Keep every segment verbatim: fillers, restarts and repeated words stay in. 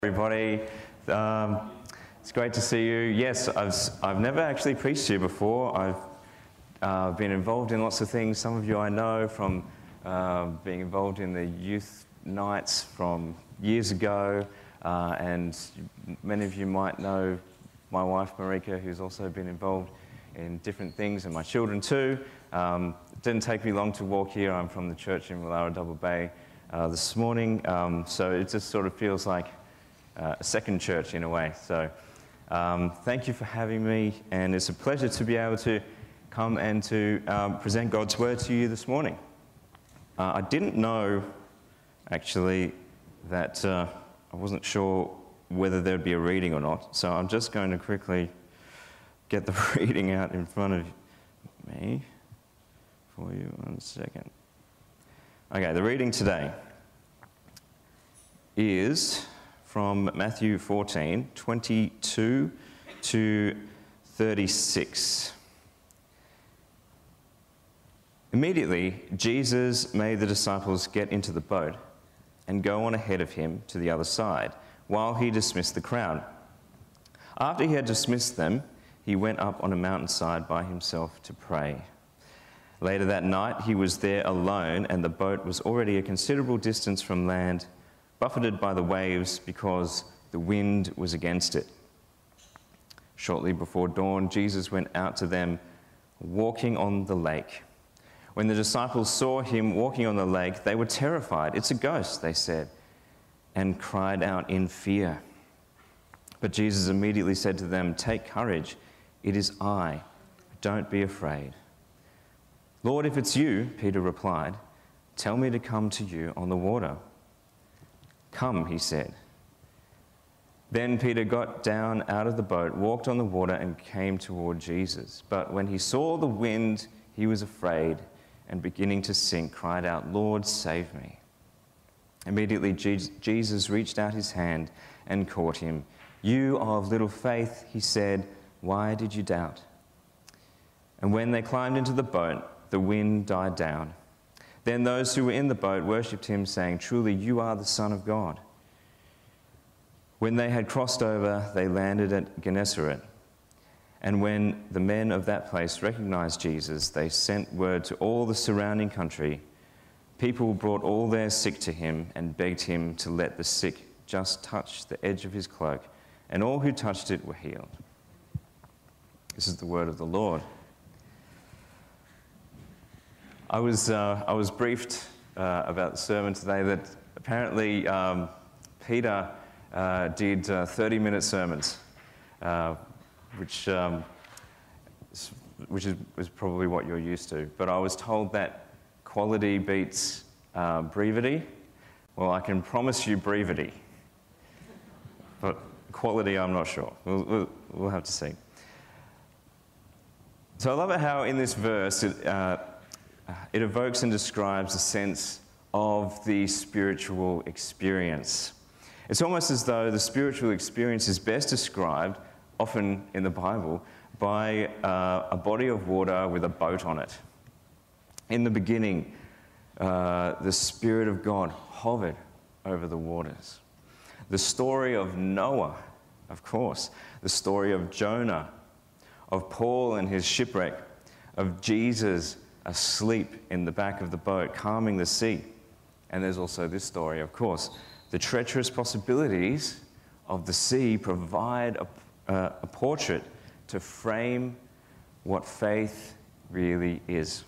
Everybody, um, it's great to see you. Yes, I've, I've never actually preached here before. I've uh, been involved in lots of things. Some of you I know from uh, being involved in the youth nights from years ago, uh, and many of you might know my wife Marika, who's also been involved in different things, and my children too. Um, it didn't take me long to walk here. I'm from the church in Woollahra Double Bay uh, this morning, um, so it just sort of feels like Uh, a second church in a way. So um, thank you for having me, and it's a pleasure to be able to come and to um, present God's Word to you this morning. Uh, I didn't know actually that uh, I wasn't sure whether there'd be a reading or not, so I'm just going to quickly get the reading out in front of me for you. One second. Okay, the reading today is from Matthew fourteen, twenty-two to thirty-six. Immediately, Jesus made the disciples get into the boat and go on ahead of him to the other side, while he dismissed the crowd. After he had dismissed them, he went up on a mountainside by himself to pray. Later that night, he was there alone, and the boat was already a considerable distance from land, buffeted by the waves because the wind was against it. Shortly before dawn, Jesus went out to them, walking on the lake. When the disciples saw him walking on the lake, they were terrified. "It's a ghost," they said, and cried out in fear. But Jesus immediately said to them, "Take courage, it is I. Don't be afraid." "Lord, if it's you," Peter replied, "tell me to come to you on the water." "Come," he said. Then Peter got down out of the boat, walked on the water, and came toward Jesus. But when he saw the wind, he was afraid, and beginning to sink, cried out, "Lord, save me." Immediately Jesus reached out his hand and caught him. "You of little faith," he said, "why did you doubt?" And when they climbed into the boat, the wind died down. Then those who were in the boat worshipped him, saying, "Truly, you are the Son of God." When they had crossed over, they landed at Gennesaret. And when the men of that place recognized Jesus, they sent word to all the surrounding country. People brought all their sick to him and begged him to let the sick just touch the edge of his cloak, and all who touched it were healed. This is the word of the Lord. I was, uh, I was briefed uh, about the sermon today that apparently um, Peter uh, did uh, thirty-minute sermons, uh, which, um, which is, is probably what you're used to. But I was told that quality beats uh, brevity. Well, I can promise you brevity, but quality I'm not sure. We'll, we'll, we'll have to see. So I love it how in this verse it, uh, It evokes and describes a sense of the spiritual experience. It's almost as though the spiritual experience is best described, often in the Bible, by uh, a body of water with a boat on it. In the beginning, uh, the Spirit of God hovered over the waters. The story of Noah, of course, the story of Jonah, of Paul and his shipwreck, of Jesus asleep in the back of the boat, calming the sea. And there's also this story, of course. The treacherous possibilities of the sea provide a, uh, a portrait to frame what faith really is.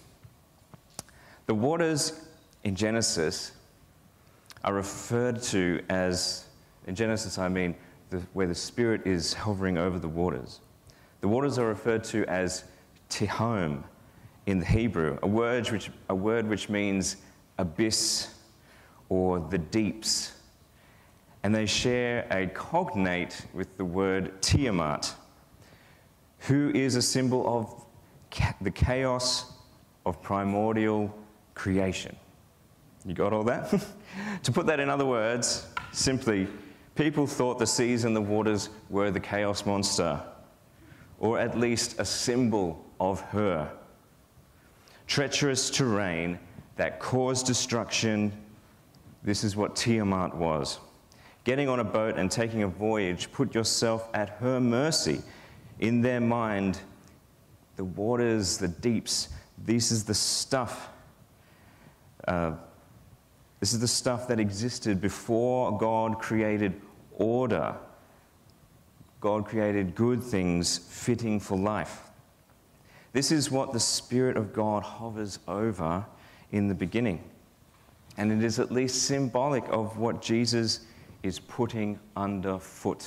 The waters in Genesis are referred to as, in Genesis I mean, the, where the Spirit is hovering over the waters. The waters are referred to as Tehom in the Hebrew, a word which, a word which means abyss or the deeps. And they share a cognate with the word Tiamat, who is a symbol of ca- the chaos of primordial creation. You got all that? To put that in other words, simply, people thought the seas and the waters were the chaos monster, or at least a symbol of her. Treacherous terrain that caused destruction. This is what Tiamat was. getting on a boat and taking a voyage, put yourself at her mercy. In their mind, the waters, the deeps, this is the stuff. Uh, this is the stuff that existed before God created order. God created good things fitting for life. This is what the Spirit of God hovers over in the beginning. And it is at least symbolic of what Jesus is putting underfoot.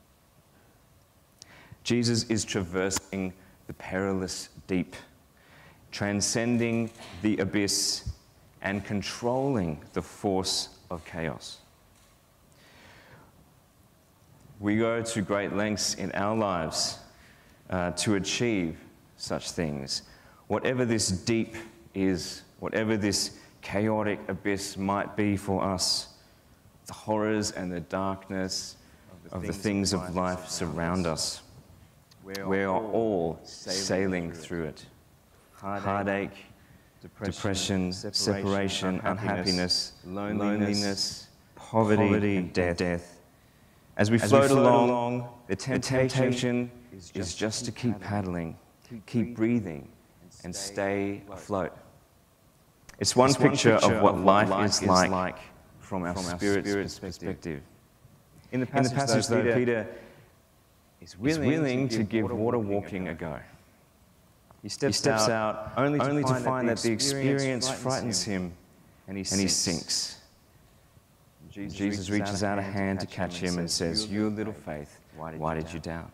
Jesus is traversing the perilous deep, transcending the abyss, and controlling the force of chaos. We go to great lengths in our lives uh, to achieve such things. Whatever this deep is, whatever this chaotic abyss might be for us, the horrors and the darkness of the things of life surround us. We are all sailing through it. Heartache, depression, separation, unhappiness, loneliness, poverty, and death. As we float along, the temptation is just to keep paddling, keep breathing, and stay afloat. It's one picture of what life is like from our spirit's perspective. In the passage, though, Peter is willing to give water walking a go. He steps out only to find that the experience frightens him, and he sinks. Jesus reaches out a hand to catch him and says, "You little faith, why did you doubt?"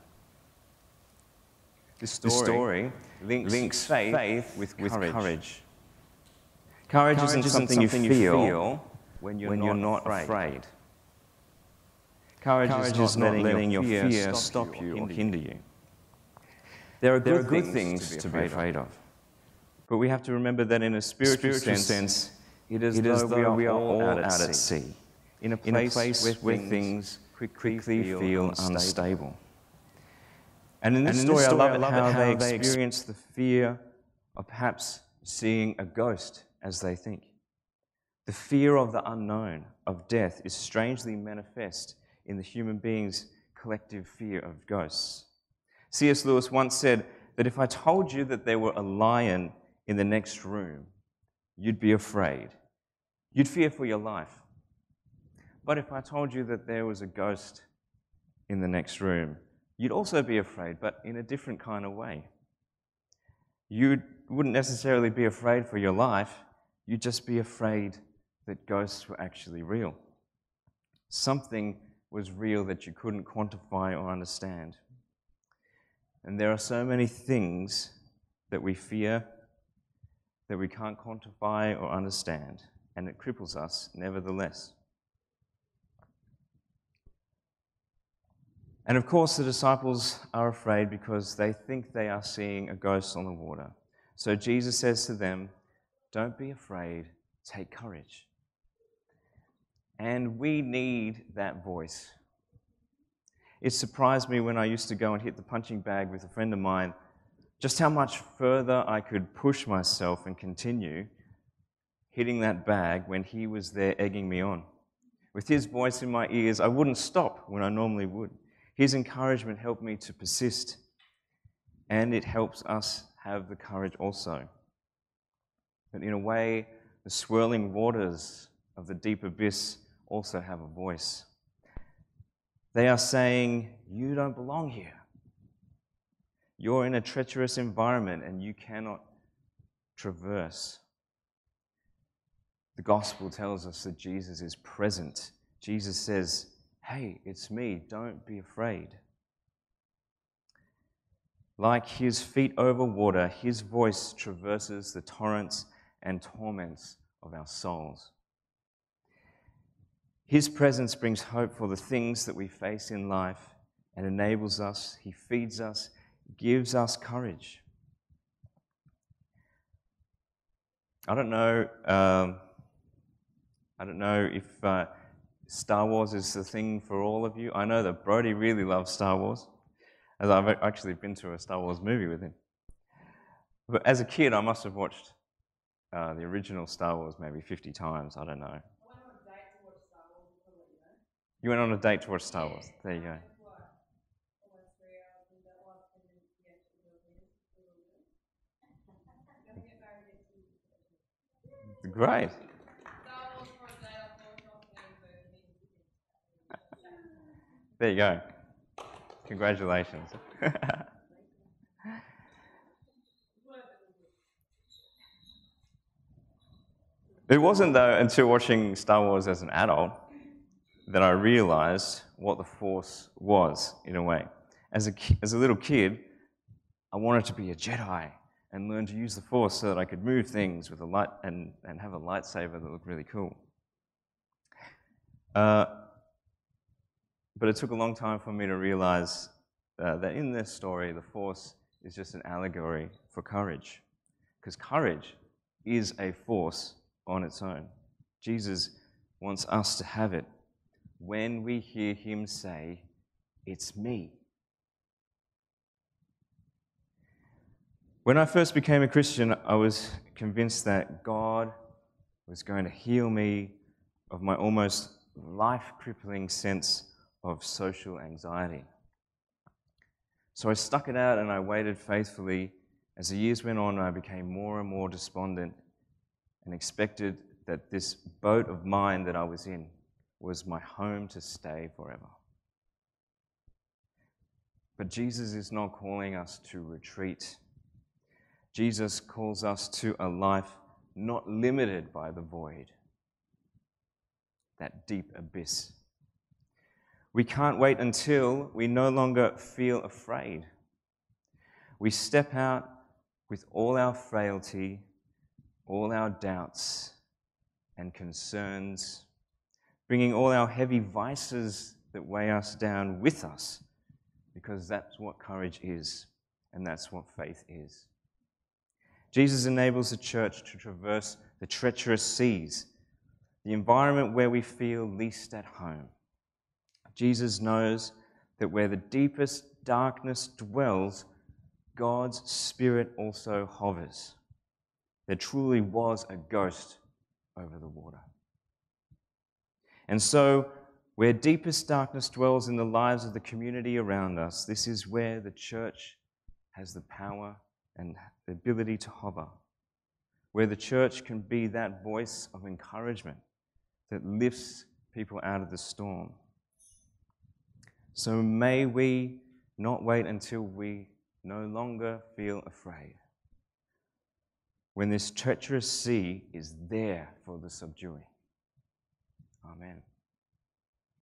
This story links faith with courage. Courage isn't something you feel when you're not afraid. Courage is not letting your fear stop you or hinder you. There are good things to be afraid of. But we have to remember that in a spiritual sense, it is as though we are all out at sea, in a place where things quickly feel unstable. And in this story, I love it how they experience the fear of perhaps seeing a ghost as they think. The fear of the unknown, of death, is strangely manifest in the human being's collective fear of ghosts. C S Lewis once said that if I told you that there were a lion in the next room, you'd be afraid. You'd fear for your life. But if I told you that there was a ghost in the next room, you'd also be afraid, but in a different kind of way. You wouldn't necessarily be afraid for your life, you'd just be afraid that ghosts were actually real. Something was real that you couldn't quantify or understand. And there are so many things that we fear that we can't quantify or understand, and it cripples us nevertheless. And of course, the disciples are afraid because they think they are seeing a ghost on the water. So Jesus says to them, "Don't be afraid, take courage." And we need that voice. It surprised me when I used to go and hit the punching bag with a friend of mine, just how much further I could push myself and continue hitting that bag when he was there egging me on. With his voice in my ears, I wouldn't stop when I normally would. His encouragement helped me to persist, and it helps us have the courage also. But in a way, the swirling waters of the deep abyss also have a voice. They are saying, "You don't belong here. You're in a treacherous environment and you cannot traverse." The gospel tells us that Jesus is present. Jesus says, "Hey, it's me, don't be afraid." Like his feet over water, his voice traverses the torrents and torments of our souls. His presence brings hope for the things that we face in life and enables us, he feeds us, gives us courage. I don't know, um, I don't know if uh, Star Wars is the thing for all of you. I know that Brody really loves Star Wars, as I've actually been to a Star Wars movie with him. But as a kid, I must have watched uh, the original Star Wars maybe fifty times, I don't know. I went on a date to watch Star Wars, I'll let you know. You went on a date to watch Star Wars. There you go. Great. There you go. Congratulations. It wasn't, though, until watching Star Wars as an adult that I realized what the Force was, in a way. As a, ki- as a little kid, I wanted to be a Jedi and learn to use the Force so that I could move things with a light and, and have a lightsaber that looked really cool. Uh, but it took a long time for me to realize uh, that in this story, the Force is just an allegory for courage. Because courage is a force on its own. Jesus wants us to have it when we hear him say, "It's me." When I first became a Christian, I was convinced that God was going to heal me of my almost life-crippling sense of social anxiety. So I stuck it out and I waited faithfully. As the years went on, I became more and more despondent and expected that this boat of mine that I was in was my home to stay forever. But Jesus is not calling us to retreat. Jesus calls us to a life not limited by the void, that deep abyss. We can't wait until we no longer feel afraid. We step out with all our frailty, all our doubts and concerns, bringing all our heavy vices that weigh us down with us, because that's what courage is, and that's what faith is. Jesus enables the church to traverse the treacherous seas, the environment where we feel least at home. Jesus knows that where the deepest darkness dwells, God's Spirit also hovers. There truly was a ghost over the water. And so, where deepest darkness dwells in the lives of the community around us, this is where the church has the power and the ability to hover, where the church can be that voice of encouragement that lifts people out of the storm. So may we not wait until we no longer feel afraid, when this treacherous sea is there for the subduing. Amen.